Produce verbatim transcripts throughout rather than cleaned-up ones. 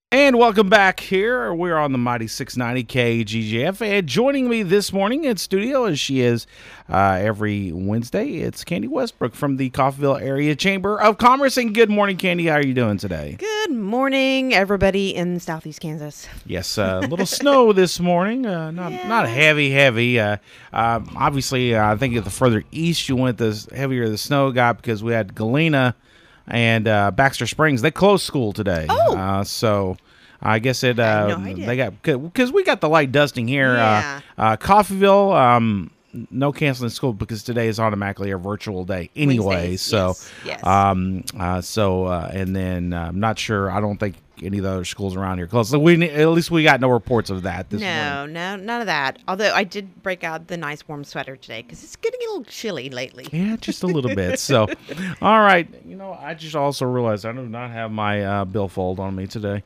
And welcome back here. We're on the Mighty six ninety K G J F. And joining me this morning in studio, as she is uh, every Wednesday, it's Candy Westbrook from the Coffeyville Area Chamber of Commerce. And good morning, Candy. How are you doing today? Good morning, everybody in Southeast Kansas. Yes, a uh, little snow this morning. Uh, not yeah. not heavy, heavy. Uh, uh, obviously, uh, I think the further east you went, the heavier the snow got because we had Galena and uh, Baxter Springs. They closed school today. Oh. Uh, so I guess it. Uh, I no they got because we got the light dusting here. Yeah. Uh, uh, Coffeyville, um, no canceling school because today is automatically a virtual day anyway. Wednesdays, So, yes, yes. um, uh, so uh, and then uh, I'm not sure. I don't think any of the other schools around here close. So we at least we got no reports of that this no, morning. No, none of that. Although I did break out the nice warm sweater today because it's getting a little chilly lately. Yeah, just a little bit. So, all right. You know, I just also realized I do not have my uh, billfold on me today.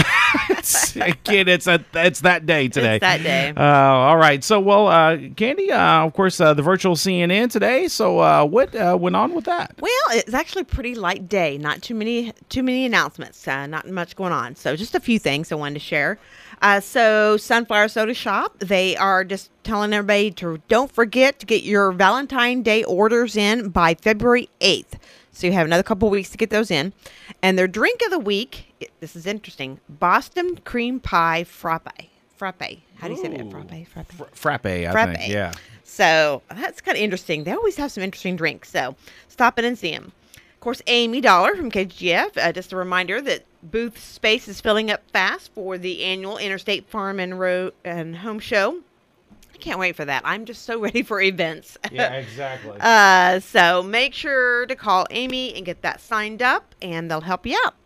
it's, again, it's a, it's that day today. It's that day. Uh, all right. So, well, uh, Candy, uh, of course, uh, the virtual C N N today. So, uh, what uh, went on with that? Well, it's actually a pretty light day. Not too many, too many announcements. Uh, not much going on. So, just a few things I wanted to share. Uh, so, Sunflower Soda Shop, they are just telling everybody to don't forget to get your Valentine's Day orders in by February eighth. So, you have another couple weeks to get those in. And their drink of the week, this is interesting, Boston Cream Pie Frappe. Frappe. How do you say that? Frappe? Frappe. Fr- frappe, I Frappe. think. Yeah. So, that's kind of interesting. They always have some interesting drinks. So, stop in and see them. Of course, Amy Dollar from K G G F. Uh, just a reminder that booth space is filling up fast for the annual Interstate Farm and Road and Home Show. I can't wait for that. I'm just so ready for events. Yeah, exactly. uh, so make sure to call Amy and get that signed up, and they'll help you out.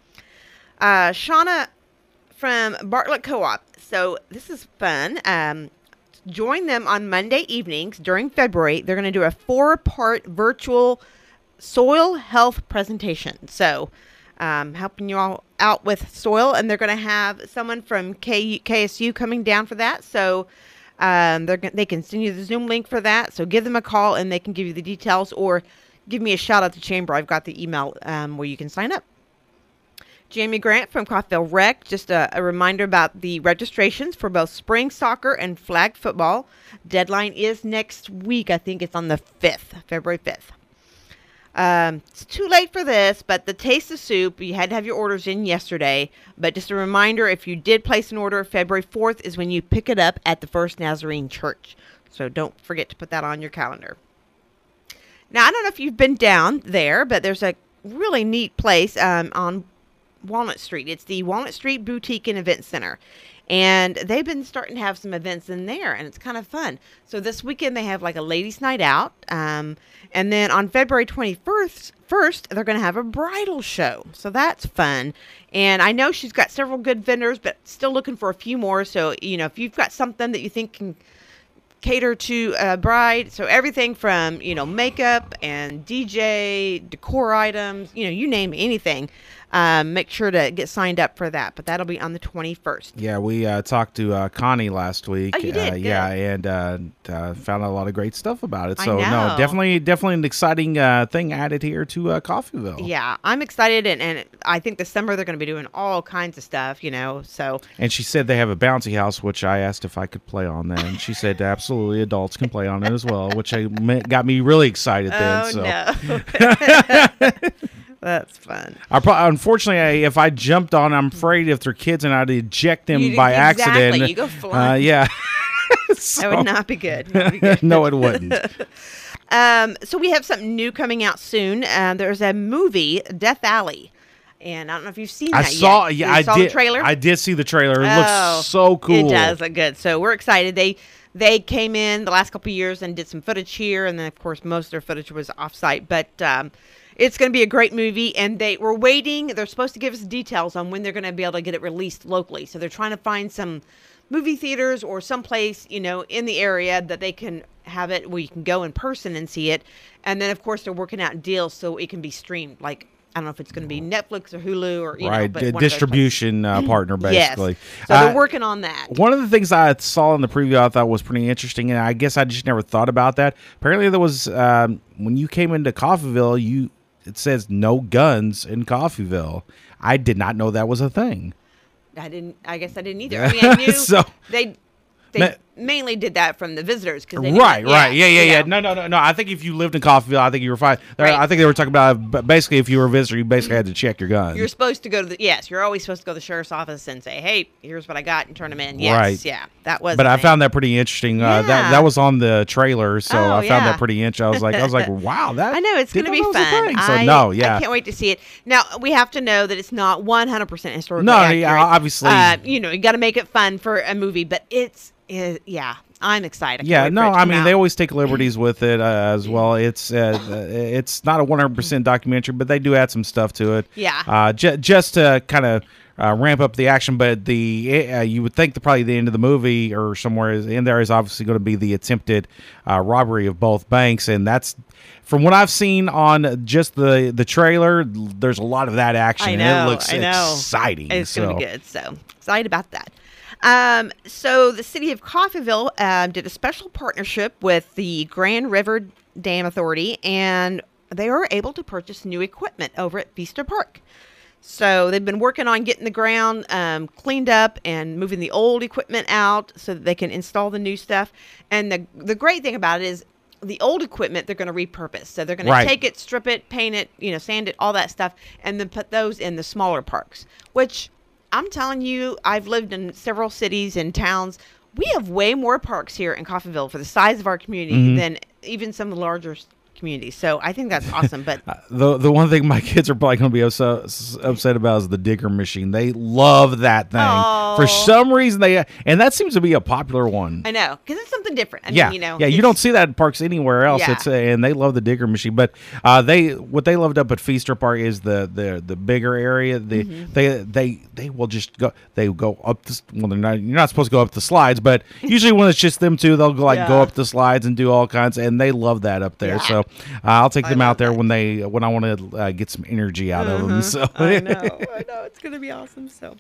Uh, Shauna from Bartlett Co-op. So this is fun. Um, join them on Monday evenings during February. They're going to do a four-part virtual soil health presentation. So um, helping you all out with soil, and they're going to have someone from K- KSU coming down for that. So um, they're they can send you the Zoom link for that. So give them a call, and they can give you the details, or give me a shout out to Chamber. I've got the email um, where you can sign up. Jamie Grant from Coffeyville Rec, just a, a reminder about the registrations for both spring soccer and flag football. Deadline is next week. I think it's on the fifth, February fifth. Um, it's too late for this, but the Taste of Soup, you had to have your orders in yesterday. But just a reminder, if you did place an order, February fourth is when you pick it up at the First Nazarene Church. So don't forget to put that on your calendar. Now, I don't know if you've been down there, but there's a really neat place um, on Walnut Street. It's the Walnut Street Boutique and Event Center. And they've been starting to have some events in there, and it's kind of fun. So this weekend they have like a ladies' night out. Um, and then on February twenty-first, first, they're going to have a bridal show. So that's fun. And I know she's got several good vendors, but still looking for a few more. So, you know, if you've got something that you think can cater to a bride, so everything from, you know, makeup and D J, decor items, you know, you name anything. Um, make sure to get signed up for that. But that'll be on the twenty-first. Yeah, we uh, talked to uh, Connie last week. Oh, you did? Uh, yeah, and uh, uh, found out a lot of great stuff about it. I So, know. no, definitely definitely an exciting uh, thing added here to uh, Coffeyville. Yeah, I'm excited. And, and I think this summer they're going to be doing all kinds of stuff, you know. So. And she said they have a bouncy house, which I asked if I could play on that. And she said absolutely adults can play on it as well, which I, got me really excited then. Oh, so. no. That's fun. I pro- unfortunately, I, if I jumped on, I'm afraid if they're kids and I'd eject them You- by exactly. accident. You go flying. Uh, yeah. So- That would not be good. Not be good. No, it wouldn't. Um, so we have something new coming out soon. Uh, there's a movie, Death Alley. And I don't know if you've seen I that saw, yet. yeah, You I saw did. the trailer? I did see the trailer. It Oh, looks so cool. It does look good. So we're excited. They they came in the last couple of years and did some footage here, and then of course most of their footage was offsite. But um, it's going to be a great movie, and they were waiting. They're supposed to give us details on when they're going to be able to get it released locally. So they're trying to find some movie theaters or someplace, you know, in the area that they can have it where you can go in person and see it. And then of course they're working out deals so it can be streamed, like I don't know if it's going to be Netflix or Hulu or you right, know, but D- one of those distribution uh, partner basically. Yes. So Uh, they're working on that. One of the things I saw in the preview I thought was pretty interesting, and I guess I just never thought about that. Apparently, there was um, when you came into Coffeyville, you it says no guns in Coffeyville. I did not know that was a thing. I didn't. I guess I didn't either. I mean, I knew So- they they Ma- mainly did that from the visitors because Right, right, yeah, yeah, you yeah. know. No, no, no, no. I think if you lived in Coffeyville, I think you were fine. There- Right. I think they were talking about but basically if you were a visitor, you basically had to check your gun. You're supposed to go to the yes. You're always supposed to go to the sheriff's office and say, "Hey, here's what I got," and turn them in. Yes, Right. yeah, that was. But the I thing. found that pretty interesting. Uh, that Yeah. that was on the trailer, so Oh, I found yeah. that pretty interesting. I was like, I was like, wow, that. I know it's going to didn't be know that was a fun. thing. So I, no, yeah. I can't wait to see it. Now we have to know that it's not one hundred percent historically No, accurate. yeah, obviously. Uh, you know, you got to make it fun for a movie, but it's uh, yeah, I'm excited. I can't Yeah, wait no, for it to I come mean out. they always take liberties with it uh, as well. It's uh, uh, it's not a one hundred percent documentary, but they do add some stuff to it. Yeah. Uh, j- just to kind of uh, ramp up the action, but the uh, you would think that probably the end of the movie or somewhere is, in there is obviously going to be the attempted uh, robbery of both banks, and that's from what I've seen on just the the trailer. There's a lot of that action. I and know, it looks I know. exciting. It's so. going to be good. So excited about that. Um, so the city of Coffeyville um, did a special partnership with the Grand River Dam Authority, and they were able to purchase new equipment over at Feaster Park. So they've been working on getting the ground um, cleaned up and moving the old equipment out so that they can install the new stuff. And the the great thing about it is the old equipment they're going to repurpose. So they're going Right. to take it, strip it, paint it, you know, sand it, all that stuff, and then put those in the smaller parks, which I'm telling you, I've lived in several cities and towns. We have way more parks here in Coffeyville for the size of our community Mhm. than even some of the larger s- communities. So I think that's awesome. But Uh, The the one thing my kids are probably going to be upset, upset about is the digger machine. They love that thing Oh. for some reason. They and that seems to be a popular one. I know, because it's something different. I yeah, mean, you know, yeah. You it's- don't see that in parks anywhere else. Yeah. It's uh, and they love the digger machine. But uh, they what they loved up at Feaster Park is the the the bigger area. The Mm-hmm. they they they will just go. They go up. The, well, they're not. You're not supposed to go up the slides, but usually when it's just them two, they'll go like go Yeah. up the slides and do all kinds. And they love that up there. Yeah. So uh, I'll take I them love out there that. when they when I want to uh, get some energy out of them. So I know, I know, it's gonna be awesome. So,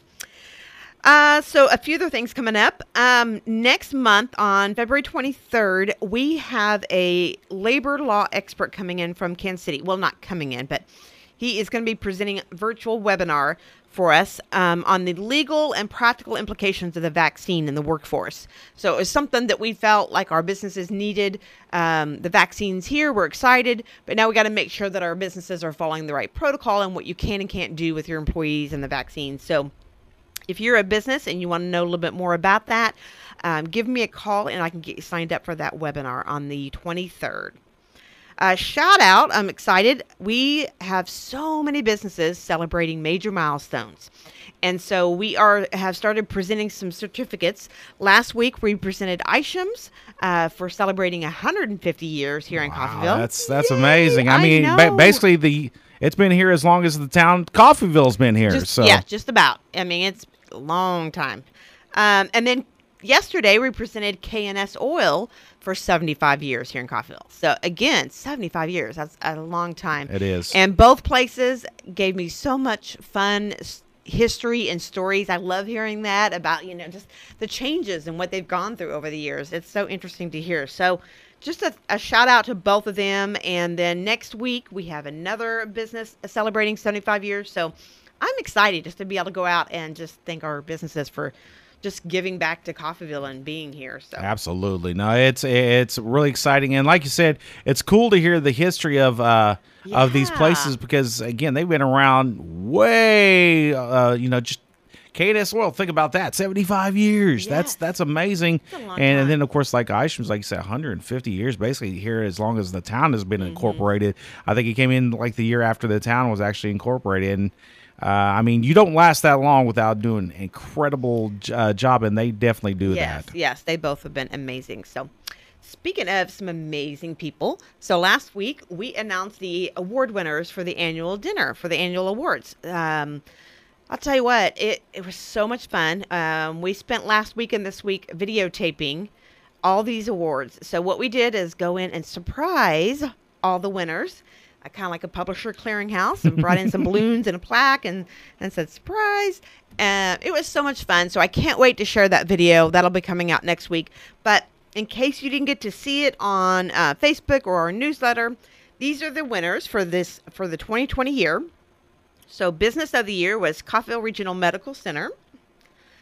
uh, so a few other things coming up. Um, next month on February twenty-third, we have a labor law expert coming in from Kansas City. Well, not coming in, but he is going to be presenting a virtual webinar for us um, on the legal and practical implications of the vaccine in the workforce. So it was something that we felt like our businesses needed. Um, the vaccines here, we're excited, but now we got to make sure that our businesses are following the right protocol and what you can and can't do with your employees and the vaccine. So if you're a business and you want to know a little bit more about that, um, give me a call and I can get you signed up for that webinar on the twenty-third. Uh, shout out, I'm excited. We have so many businesses celebrating major milestones. And so we are have started presenting some certificates. Last week we presented Isham's uh, for celebrating one hundred fifty years here in Wow, Coffeyville. that's that's Yay, amazing. I mean, ba- know. basically the it's been here as long as the town Coffeyville's been here. Just, so yeah, just about. I mean, it's a long time. Um, and then yesterday we presented K and S Oil for seventy-five years here in Coffeyville. So again, seventy-five years. That's a long time. It is. And both places gave me so much fun s- history and stories. I love hearing that about, you know, just the changes and what they've gone through over the years. It's so interesting to hear. So just a, a shout out to both of them. And then next week we have another business celebrating seventy-five years. So I'm excited just to be able to go out and just thank our businesses for just giving back to Coffeyville and being here. So Absolutely. No, it's it's really exciting, and like you said, it's cool to hear the history of uh of these Yeah. places because again, they've been around way uh you know just K and S Oil, think about that, seventy-five years. That's Yes. that's amazing. That's a long And, time. then of course, like Isham's, like you said, one hundred fifty years basically here as long as the town has Mm-hmm. been incorporated. I think it came in like the year after the town was actually incorporated. And uh, I mean, you don't last that long without doing an incredible j- uh, job, and they definitely do yes, that. yes, they both have been amazing. So speaking of some amazing people, so last week we announced the award winners for the annual dinner, for the annual awards. Um, I'll tell you what, it, it was so much fun. Um, we spent last week and this week videotaping all these awards. So what we did is go in and surprise all the winners. I kind of like a publisher clearinghouse and brought in some balloons and a plaque and, and said, surprise. Uh, it was so much fun. So I can't wait to share that video. That'll be coming out next week. But in case you didn't get to see it on uh, Facebook or our newsletter, these are the winners for this for the twenty twenty year. So Business of the Year was Coffeyville Regional Medical Center.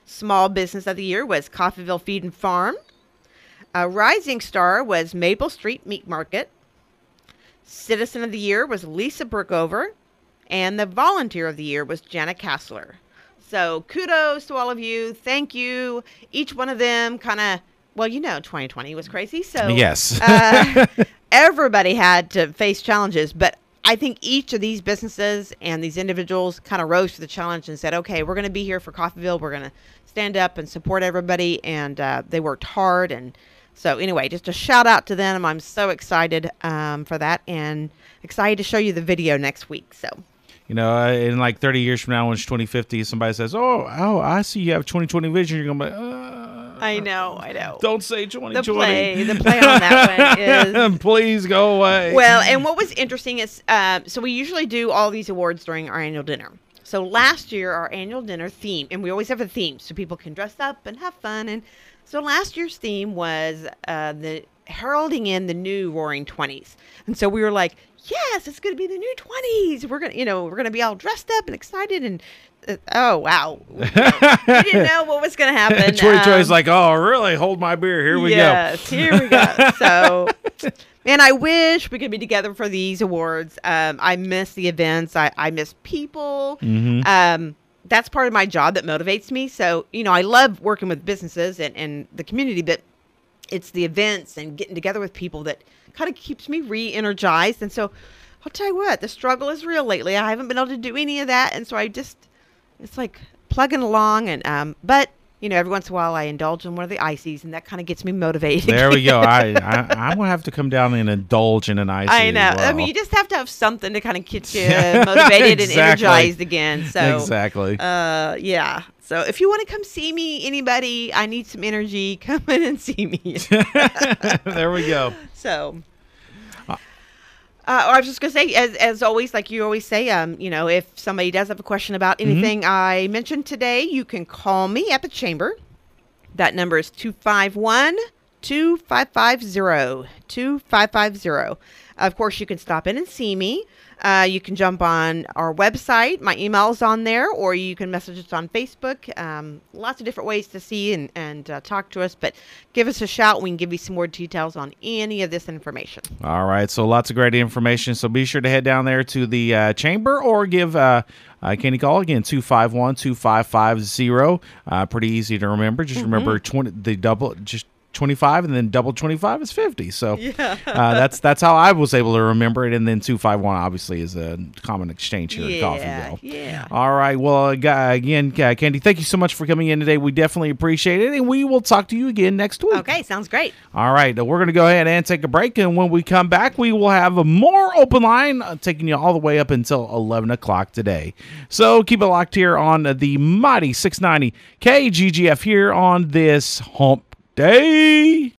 Small Business of the Year was Coffeyville Feed and Farm. Uh, Rising Star was Maple Street Meat Market. Citizen of the Year was Lisa Brookover. And the Volunteer of the Year was Jana Kassler. So kudos to all of you. Thank you. Each one of them kind of, well, you know, twenty twenty was crazy. So yes, uh, everybody had to face challenges. But I think each of these businesses and these individuals kind of rose to the challenge and said, okay, we're going to be here for Coffeyville. We're going to stand up and support everybody. And uh, they worked hard. And so anyway, just a shout out to them. I'm so excited um, for that and excited to show you the video next week. So. You know, uh, in like thirty years from now, when it's twenty fifty, somebody says, "Oh, oh, I see you have twenty twenty vision." You're gonna be, uh, I know, I know. Don't say twenty twenty. The play, the play on that one is. Please go away. Well, and what was interesting is, uh, so we usually do all these awards during our annual dinner. So last year, our annual dinner theme, and we always have a theme, so people can dress up and have fun. And so last year's theme was uh, the heralding in the new Roaring Twenties, and so we were like, yes, it's going to be the new twenties. We're going to, you know, we're going to be all dressed up and excited. And uh, oh, wow. We didn't know what was going to happen. Troy um, Troy's like, oh, really? Hold my beer. Here we yes, go. Yes, here we go. So, man, I wish we could be together for these awards. Um, I miss the events. I, I miss people. Mm-hmm. Um, that's part of my job that motivates me. So, you know, I love working with businesses and, and the community, but it's the events and getting together with people that kind of keeps me re-energized. And so I'll tell you what, the struggle is real lately. I haven't been able to do any of that. And so I just, it's like plugging along. And, um, but, you know, every once in a while I indulge in one of the ices and that kind of gets me motivated. There we go. I, I, I'm going to have to come down and indulge in an icy. I know. As well. I mean, you just have to have something to kind of get you motivated Exactly. and energized again. So, exactly. Uh, yeah. So if you want to come see me, anybody, I need some energy, come in and see me. There we go. So, uh, I was just going to say, as as always, like you always say, um, you know, if somebody does have a question about anything mm-hmm. I mentioned today, you can call me at the chamber. That number is two five one, two five five zero, two five five zero. Of course, you can stop in and see me. Uh, you can jump on our website. My email's on there, or you can message us on Facebook. Um, lots of different ways to see and, and uh, talk to us, but give us a shout. We can give you some more details on any of this information. All right, so lots of great information. So be sure to head down there to the uh, chamber or give uh, uh, Candy call again, two five one, two five five zero. Uh, pretty easy to remember. Just mm-hmm. remember twenty the double, just twenty-five, and then double twenty-five is fifty. So yeah. uh, that's that's how I was able to remember it. And then two five one obviously is a common exchange here yeah, at Coffeyville. Yeah. All right. Well, uh, again, uh, Candy, thank you so much for coming in today. We definitely appreciate it, and we will talk to you again next week. Okay, sounds great. All right. We're going to go ahead and take a break, and when we come back, we will have a more open line uh, taking you all the way up until eleven o'clock today. So keep it locked here on the mighty six ninety K G G F here on this hump day.